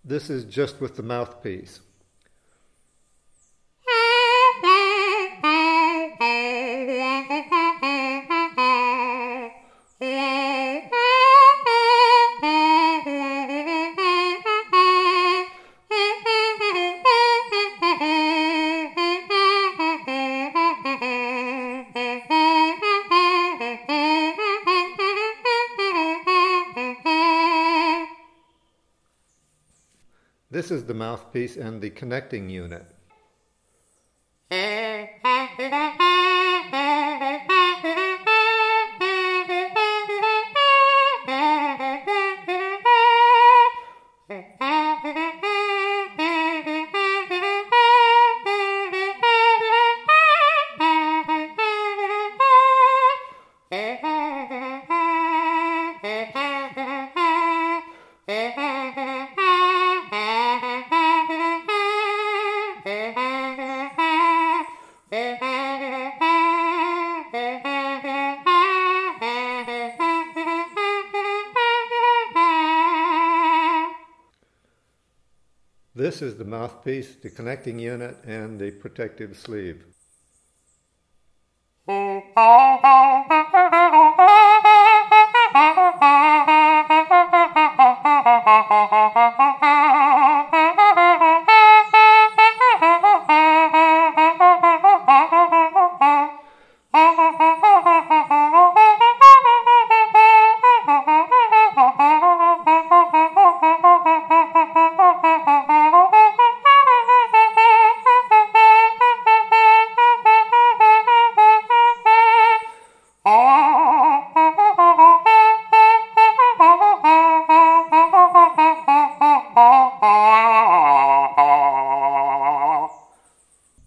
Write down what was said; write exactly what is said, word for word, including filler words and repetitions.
This is just with the mouthpiece. This is the mouthpiece and the connecting unit. This is the mouthpiece, the connecting unit, and the protective sleeve.